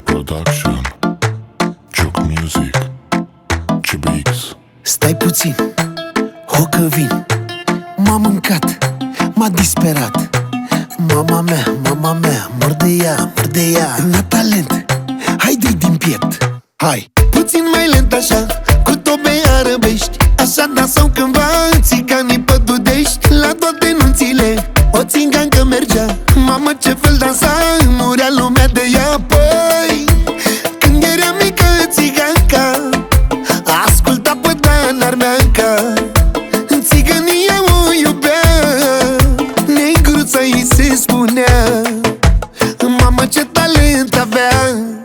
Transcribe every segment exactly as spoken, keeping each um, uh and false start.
Production, Juke Music, C B X. Stai puțin, ho că vin. M-a mâncat, m-a disperat. Mama mea, mama mea, mor de ea, mor de ea. N-a talent, hai dă-i din piept. Hai, puțin mai lent așa, cu tobe arăbești. Așa dansau cândva țiganii pădudești. La toate nunțile, o țigancă mergea. Mamă, ce fel dansa, murea lumea de ea. Păi, când era mică țiganca, asculta pe Dan Armeanca. În țigănia o iubea, Negruța îi se spunea. Mamă, ce talent avea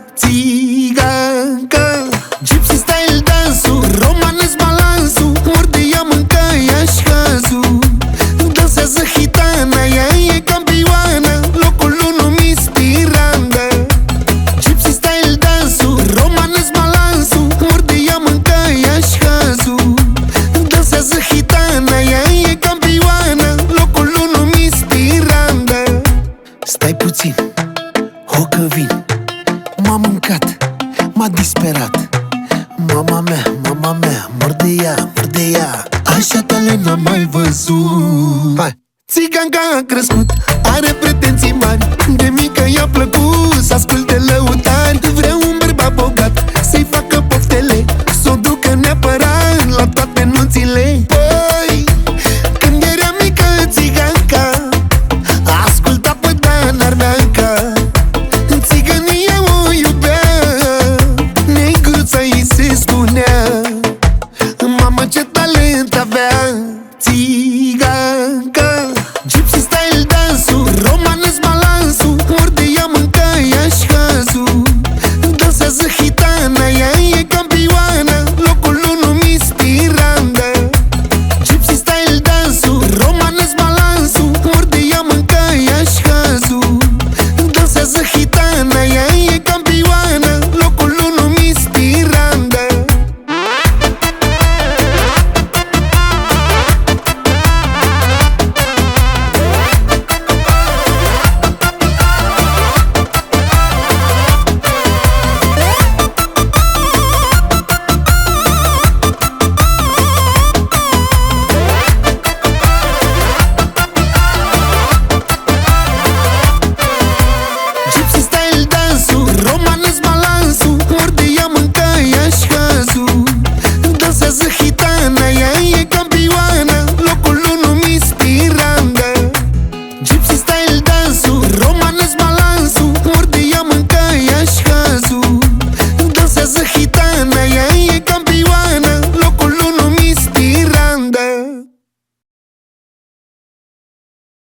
țiganca. Gypsy style dansul, romanesc balansul. Mor de ea, mânca-i-aș cazul. Dansează hitana, ea e campioană. Locul unu Miss Miranda. Gypsy style dansul, romanesc balansul. Mor de ea, mânca-i-aș cazul. Dansează hitana, ea e campioană. Locul unu Miss Miranda. Stai puțin, ho că vin. M-a mâncat, m-a disperat. Mama mea, mama mea, mor de ea, mor de ea. Așa talent n-am mai văzut. Hai! Țiganca a crescut, are pretenții mari. De mică i-a plăcut să asculte lăutari. Vrea un bărbat bogat să-i facă poftele, s-o ducă neapărat la toate nunțile. Păi, când era mică țiganca, asculta pe Dan Armeanca. În țigănie o iubea, Negruța îi se spunea. Mamă, ce talent avea țiganca. Gypsy style dansul, romanesc balansul. Mor de ea, mânca-i-aș cazul. Dansează hitana, ea e campioană. Locul unu Miss Miranda. Gypsy style dansul, romanesc balansul. Mor de ea, mânca-i-aș cazul. Dansează hitana, ea